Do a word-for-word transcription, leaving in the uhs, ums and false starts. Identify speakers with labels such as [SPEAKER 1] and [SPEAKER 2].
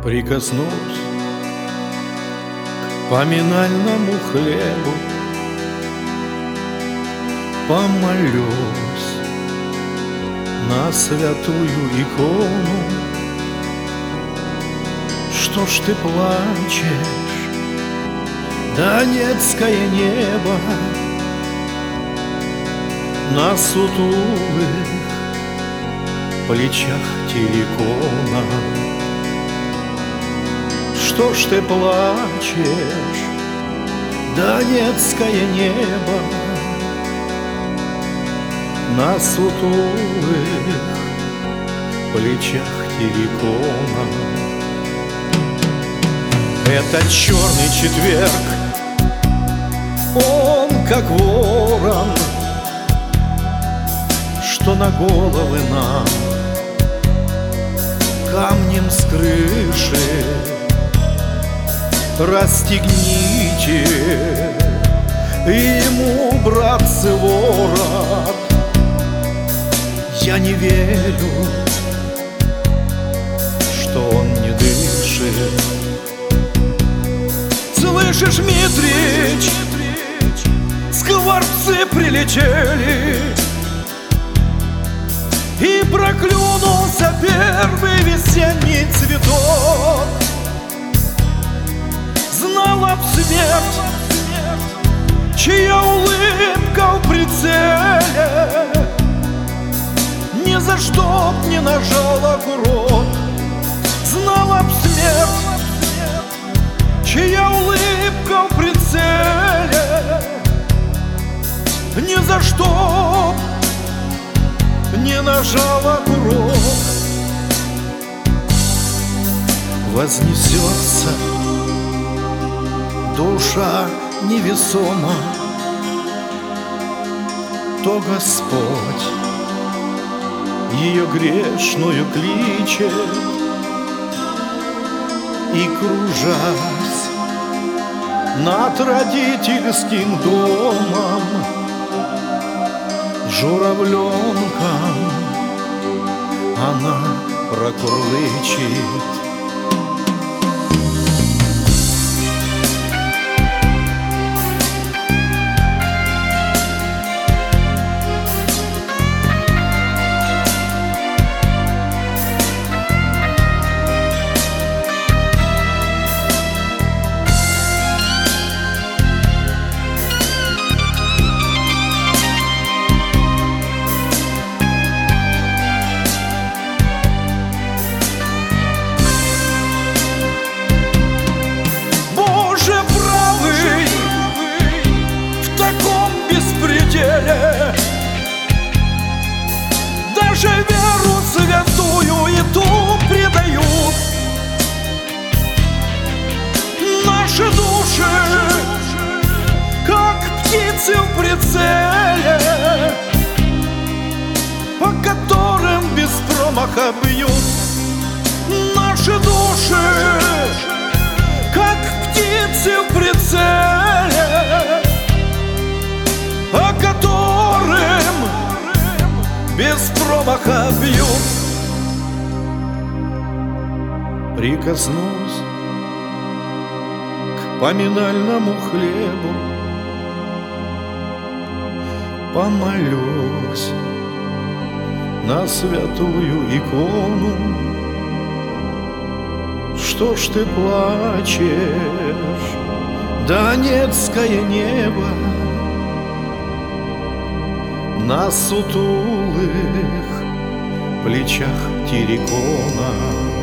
[SPEAKER 1] Прикоснусь к поминальному хлебу, помолюсь на святую икону. Что ж ты плачешь, донецкое небо, на сутулых плечах террикона? Что ж ты плачешь, донецкое небо, на сутулых плечах террикона? Этот черный четверг, он как ворон, что на головы нам камнем с крыши. Расстегните ему, братцы, ворот. Я не верю, что он не дышит. Слышишь, Митрич, скворцы прилетели, и проклюнулся первый весенний цветок. Знала б смерть, чья улыбка в прицеле, ни за что б не нажала курок. Знала б смерть, чья улыбка в прицеле, ни за что б не нажала курок. Вознесется душа невесома, то Господь ее грешную кличет, и, кружась над родительским домом, журавленком она прокурлычет. Даже веру святую и ту предают. Наши души, как птицы в прицеле, по которым без промаха бьют. Наши души, как птицы в прицеле, по которым без промаха бьют. Прикоснусь к поминальному хлебу, помолюсь на святую икону. Что ж ты плачешь, донецкое небо, на сутулых плечах террикона?